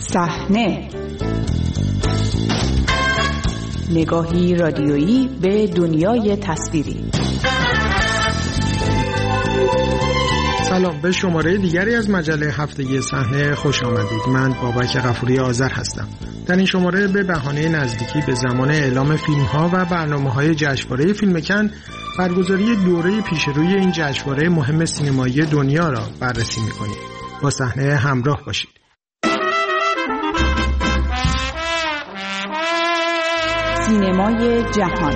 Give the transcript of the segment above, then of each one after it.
صحنه، نگاهی رادیویی به دنیای تصویری. سلام، به شماره دیگری از مجله هفتگی صحنه خوش آمدید. من بابک غفوری آذر هستم. در این شماره به بهانه نزدیکی به زمان اعلام فیلم‌ها و برنامه‌های جشنواره فیلم کن، برگزاری دوره پیشروی این جشنواره مهم سینمایی دنیا را بررسی می‌کنیم. با صحنه همراه باشید. سینمای جهان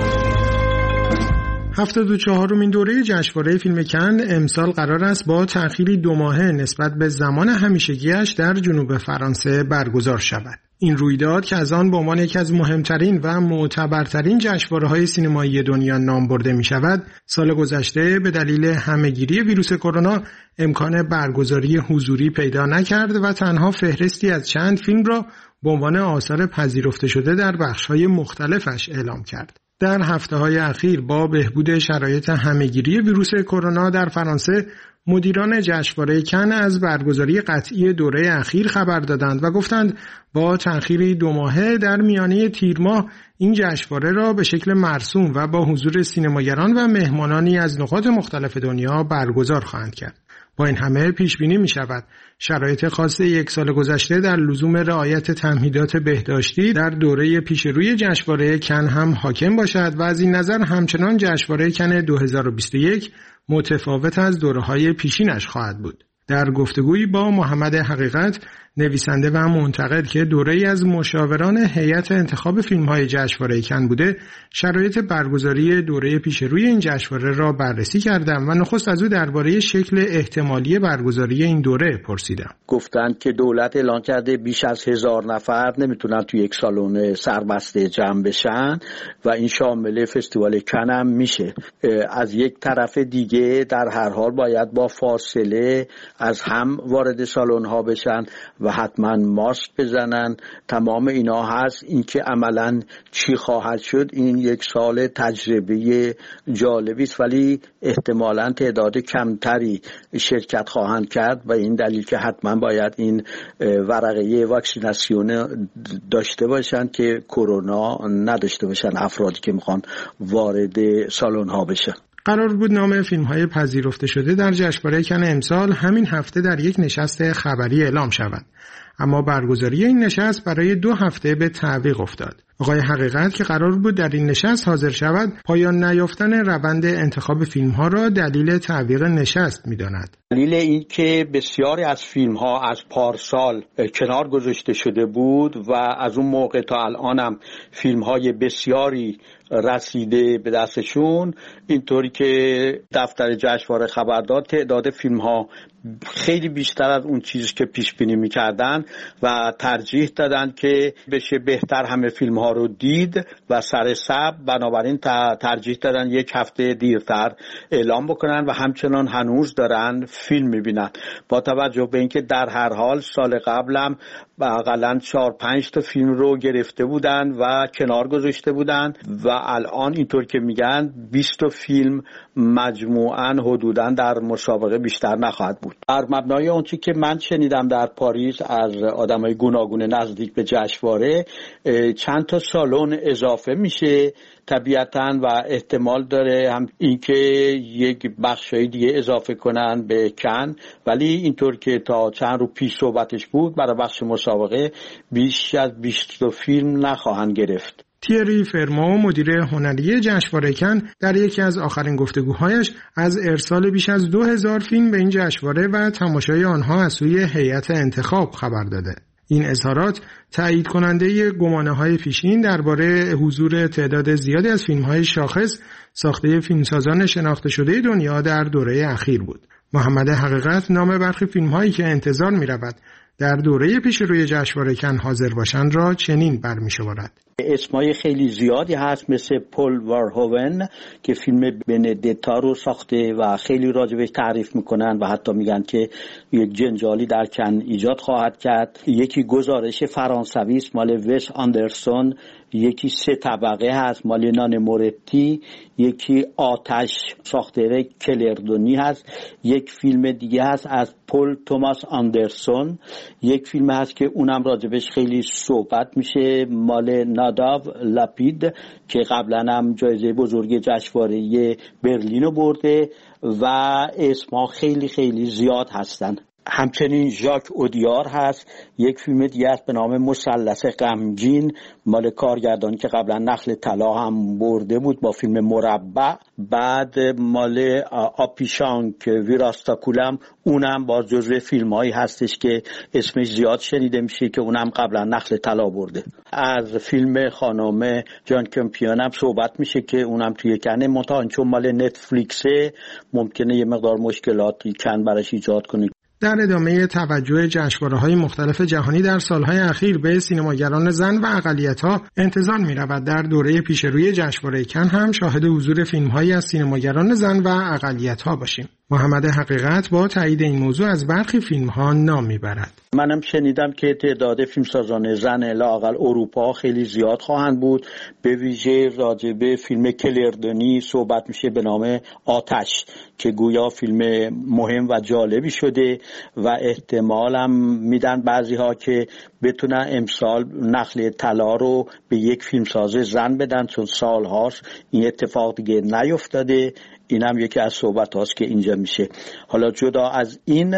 74مین دوره جشنواره فیلم کن امسال قرار است با تأخیری 2 ماهه نسبت به زمان همیشگیش در جنوب فرانسه برگزار شود. این رویداد که از آن به عنوان یکی از مهمترین و معتبرترین جشنواره‌های سینمایی دنیا نام برده می شود، سال گذشته به دلیل همه‌گیری ویروس کرونا امکان برگزاری حضوری پیدا نکرد و تنها فهرستی از چند فیلم را به عنوان آثار پذیرفته شده در بخش‌های مختلفش اعلام کرد. در هفته‌های اخیر با بهبود شرایط همه‌گیری ویروس کرونا در فرانسه، مدیران جشنواره کن از برگزاری قطعی دوره اخیر خبر دادند و گفتند با تأخیری 2 ماهه در میانه تیر ماه این جشنواره را به شکل مرسوم و با حضور سینماگران و مهمانانی از نقاط مختلف دنیا برگزار خواهند کرد. با این همه پیش بینی می شود شرایط خاص 1 سال گذشته در لزوم رعایت تمهیدات بهداشتی در دوره پیشروی جشنواره کن هم حاکم باشد و از این نظر همچنان جشنواره کن 2021 متفاوت از دوره‌های پیشینش خواهد بود. در گفتگویی با محمد حقیقت، نویسنده و منتقد که دوره‌ای از مشاوران هیئت انتخاب فیلم‌های جشنواره کن بوده، شرایط برگزاری دوره پیشروی این جشنواره را بررسی کردم و نخست از او درباره شکل احتمالی برگزاری این دوره پرسیدم. گفتند که دولت اعلان کرده بیش از 1000 نفر نمیتونن توی یک سالن سربسته جمع بشن و این شامل فستیوال کن هم میشه. از یک طرف دیگه در هر حال باید با فاصله از هم وارد سالن‌ها بشن و حتما ماسک بزنن. تمام اینا هست. اینکه عملاً چی خواهد شد، این 1 سال تجربه جالبی است، ولی احتمالاً تعداد کمتری شرکت خواهند کرد و این دلیل که حتما باید این ورقه واکسیناسیون داشته باشن که کرونا نداشته باشن افرادی که میخوان وارد سالن‌ها بشن. قرار بود نام فیلم‌های پذیرفته شده در جشنواره کن امسال همین هفته در یک نشست خبری اعلام شود، اما برگزاری این نشست برای 2 هفته به تعویق افتاد. آقای حقیقت که قرار بود در این نشست حاضر شود، پایان نیافتن روند انتخاب فیلم‌ها را دلیل تعویق نشست می‌داند. دلیل این که بسیاری از فیلم‌ها از پارسال کنار گذاشته شده بود و از اون موقع تا الان هم فیلم‌های بسیاری رسیده به دستشون، اینطوری که دفتر جشنواره خبر داد تعداد فیلم‌ها خیلی بیشتر از اون چیزی که پیش بینی می‌کردن و ترجیح دادن که بشه بهتر همه فیلم‌ها رو دید و سر صبر، بنابراین ترجیح دادن 1 هفته دیرتر اعلام بکنن و همچنان هنوز دارن فیلم می‌بینن. با توجه به اینکه در هر حال سال قبلم حداقل 4-5 تا فیلم رو گرفته بودن و کنار گذاشته بودن و الان اینطور که میگن 20 تا فیلم مجموعاً حدوداً در مسابقه بیشتر نخواهد بود. بر مبنای اون چیزی که من شنیدم در پاریس از آدمای گوناگون نزدیک به جشنواره، چند تا سالن اضافه میشه طبیعتاً و احتمال داره هم اینکه یک بخشای دیگه اضافه کنن به کن، ولی اینطور که تا چند رو پیش صحبتش بود برای بخش مسابقه بیش از 20 فیلم نخواهند گرفت. تیری فرمو، مدیر هنری جشنواره کن، در یکی از آخرین گفتگوهایش از ارسال بیش از 2000 فیلم به این جشنواره و تماشای آنها از سوی هیئت انتخاب خبر داده. این اظهارات تایید کننده گمانه‌های پیشین درباره حضور تعداد زیادی از فیلم‌های شاخص ساخته فیلمسازان شناخته شده دنیا در دوره اخیر بود. محمد حقیقت نام برخی فیلم‌هایی که انتظار می‌رود در دوره پیشروی جشنواره کن حاضر باشند را چنین برمی‌شمارد. اسمای خیلی زیادی هست مثل پل ورهوون که فیلم بندتا رو ساخته و خیلی راجبش تعریف میکنن و حتی میگن که یک جنجالی در کن ایجاد خواهد کرد. یکی گزارش فرانسوی است مال وس آندرسون، یکی 3 طبقه هست مال نان مورتی، یکی آتش ساختار کلردونی هست، یک فیلم دیگه هست از پل توماس آندرسون، یک فیلم هست که اونم راجبش خیلی صحبت میشه مال ناداو لاپید که قبلا هم جایزه بزرگ جشنواره برلین رو برده و اسما خیلی خیلی زیاد هستن. همچنین ژاک اودیار هست، یک فیلم دیگه است به نام مثلث غمگین مال کارگردانی که قبلا نخل طلا هم برده بود با فیلم مربع. بعد مال آپیشانک ویراستاکولم، اونم باز جزو فیلمایی هستش که اسمش زیاد شنیده میشه که اونم قبلا نخل طلا برده. از فیلم خانم جان کمپیون هم صحبت میشه که اونم توی کنه منتها چون مال نتفلیکسه ممکنه یه مقدار مشکلاتی کن براش ایجاد کنه. در ادامه توجه جشنواره‌های مختلف جهانی در سالهای اخیر به سینماگران زن و اقلیت‌ها انتظار می‌رود در دوره پیشروی جشنواره کن هم شاهد حضور فیلم‌هایی از سینماگران زن و اقلیت‌ها باشیم. محمد حقیقت با تایید این موضوع از برخی فیلم‌ها نام می‌برد. منم شنیدم که تعداد فیلمسازان زن لااقل اروپا خیلی زیاد خواهند بود. به ویژه راجع به فیلم کلردونی صحبت میشه به نام آتش که گویا فیلم مهم و جالبی شده و احتمالم میدن بعضی‌ها که بتونن امسال نخل طلا رو به یک فیلمساز زن بدن چون سال‌هاست این اتفاق دیگه نیفتاده. اینم یکی از صحبت هاست که اینجا میشه. حالا جدا از این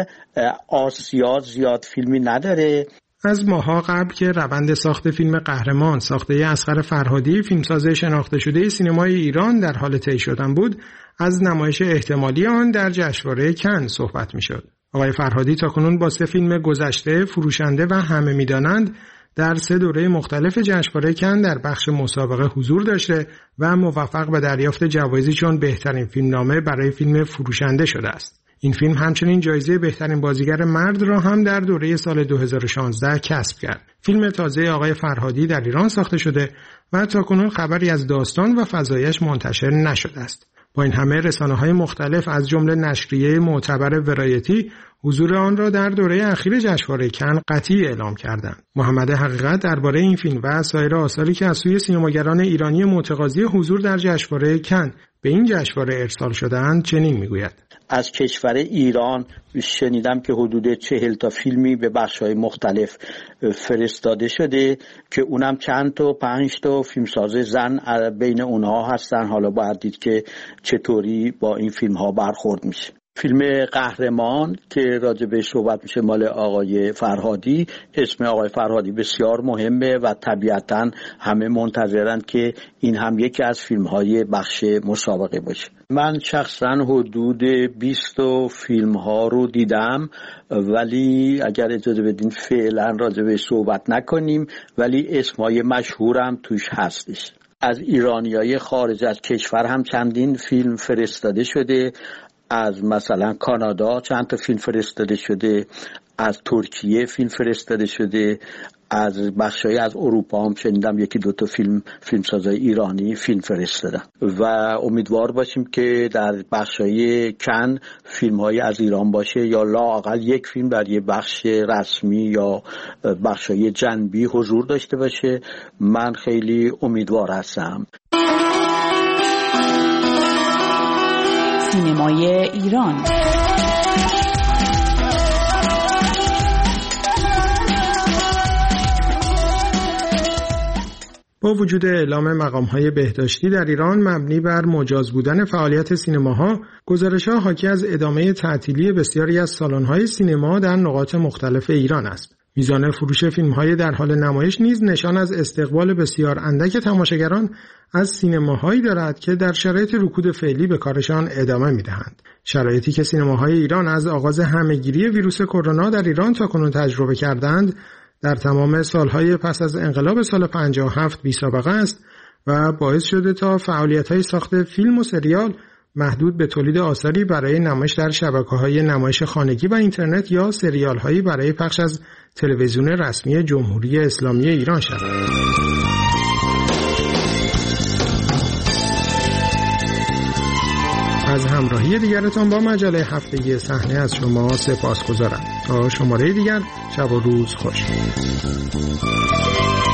آسیا زیاد فیلمی نداره. از ماها قبل که روند ساخت فیلم قهرمان ساخته اصغر فرهادی فیلمساز شناخته شده سینمای ایران در حال طی شدن بود، از نمایش احتمالی آن در جشنواره کن صحبت میشد. آقای فرهادی تاکنون با 3 فیلم گذشته، فروشنده و همه میدانند در 3 دوره مختلف جشنواره کن در بخش مسابقه حضور داشته و موفق به دریافت جوایزی چون بهترین فیلمنامه برای فیلم فروشنده شده است. این فیلم همچنین جایزه بهترین بازیگر مرد را هم در دوره سال 2016 کسب کرد. فیلم تازه آقای فرهادی در ایران ساخته شده و تاکنون خبری از داستان و فضایش منتشر نشده است. با این همه رسانه‌های مختلف از جمله نشریه معتبر ورایتی حضور آن را در دوره اخیر جشنواره کن قطعی اعلام کردند. محمد حقیقت درباره این فیلم و سایر آثاری که از سوی سینماگران ایرانی متقاضی حضور در جشنواره کن به این جشنواره ارسال شده‌اند چنین میگوید: از کشور ایران شنیدم که حدود 40 تا فیلمی به بخش‌های مختلف فرستاده شده که اونم چند تا 5 تا فیلمساز زن بین اونها هستن. حالا باید دید که چطوری با این فیلم‌ها برخورد میشه. فیلم قهرمان که راجع به صحبت میشه مال آقای فرهادی، اسم آقای فرهادی بسیار مهمه و طبیعتاً همه منتظرند که این هم یکی از فیلم‌های بخش مسابقه باشه. من شخصاً حدود 20 فیلم‌ها رو دیدم، ولی اگر اجازه بدین فعلا راجع به صحبت نکنیم، ولی اسمای مشهورم توش هستش. از ایرانیای خارج از کشور هم چندین فیلم فرستاده شده، از مثلا کانادا چند تا فیلم فرستاده شده، از ترکیه فیلم فرستاده شده، از بخشای از اروپا هم شنیدم 1-2 تا فیلمسازای ایرانی فیلم فرستادن و امیدوار باشیم که در بخشای کن فیلم‌های از ایران باشه یا لااقل یک فیلم در یه بخش رسمی یا بخشای جنبی حضور داشته باشه. من خیلی امیدوار هستم. سینمای ایران. با وجود اعلام مقام‌های بهداشتی در ایران مبنی بر مجاز بودن فعالیت سینماها، گزارش‌ها حاکی از ادامه تعطیلی بسیاری از سالن‌های سینما در نقاط مختلف ایران است. میزان فروش فیلم‌های در حال نمایش نیز نشان از استقبال بسیار اندک تماشاگران از سینماهایی دارد که در شرایط رکود فعلی به کارشان ادامه می‌دهند. شرایطی که سینماهای ایران از آغاز همه‌گیری ویروس کرونا در ایران تاکنون تجربه کردند، در تمام سالهای پس از انقلاب سال 57 بی‌سابقه است و باعث شده تا فعالیت‌های ساخت فیلم و سریال محدود به تولید آثاری برای نمایش در شبکه‌های نمایش خانگی و اینترنت یا سریال‌هایی برای پخش از تلویزیون رسمی جمهوری اسلامی ایران شود. از همراهی دیگرتان با مجله هفتگی صحنه از شما سپاسگزارم. تا شماره دیگر، شب و روز خوش.